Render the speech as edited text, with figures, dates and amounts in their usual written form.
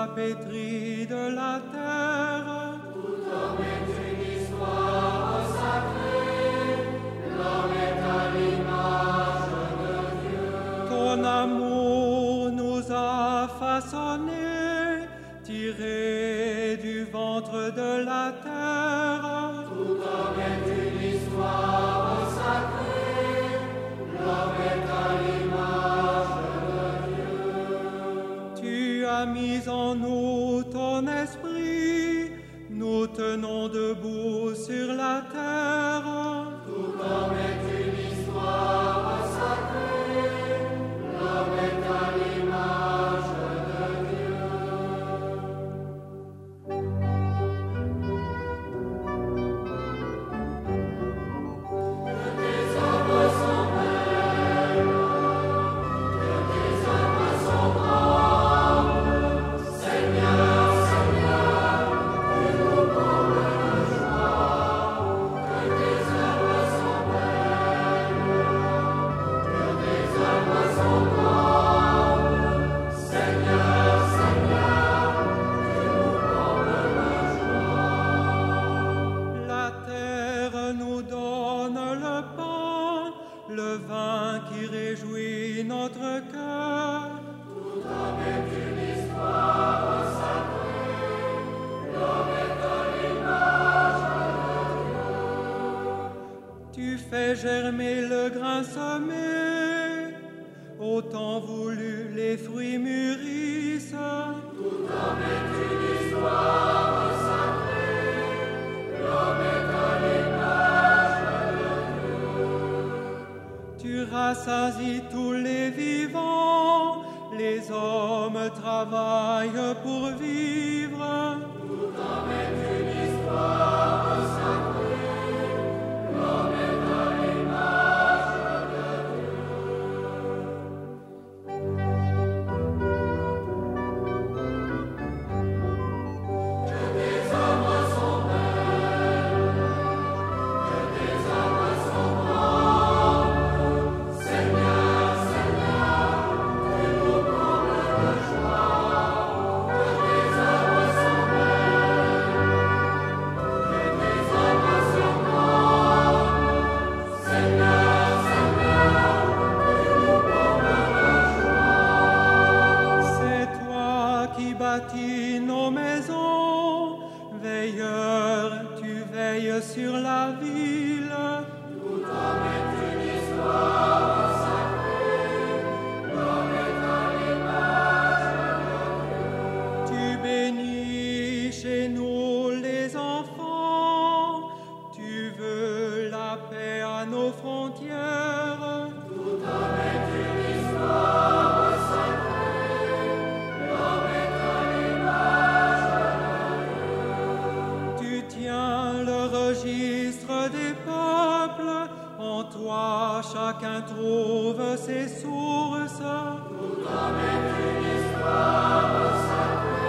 pétrie de la terre. Tout homme est une histoire sacrée, l'homme est à l'image de Dieu. Ton amour nous a façonnés, tirés du ventre de la terre. Tout homme est une histoire sacrée, l'homme est à l'image de Dieu. Tu as mis en nous ton esprit, nous tenons debout sur la terre. Tout homme est une histoire sacrée, l'homme est à l'image de Dieu. Que tes œuvres sont belles, que tes œuvres sont grandes, Seigneur, Seigneur, tu nous combles de joie. Que tes œuvres sont belles, que tes œuvres sont grandes, Seigneur, Seigneur, tu nous combles de joie. La terre nous donne le pain, le vin qui réjouit notre cœur. Tout homme est une histoire sacrée, l'homme est à l'image de Dieu. Tu fais germer le grain semé, au temps voulu les fruits mûrissent. Tout homme est une histoire sacrée, l'homme est à l'image de Dieu. Tu rassasies tous les vivants, les hommes travaillent pour vivre. Tout homme est une histoire sacrée, l'homme est à l'image de Dieu. Que tes œuvres sont belles, que tes œuvres sont grandes, Seigneur, Seigneur, tu nous combles de joie. Que tes œuvres sont belles, que tes œuvres sont grandes, Seigneur, Seigneur, tu nous combles de joie. C'est toi qui bâtis nos maisons, veilleur, tu veilles sur la ville. Tout homme est une histoire sacrée, l'homme est à l'image de Tu bénis chez nous les enfants, tu veux la paix à nos frontières. Tout homme est une histoire sacrée, l'homme est à l'image de Dieu. Tu tiens le registre des peuples, en toi chacun trouve ses sources. Tout homme est une histoire sacrée,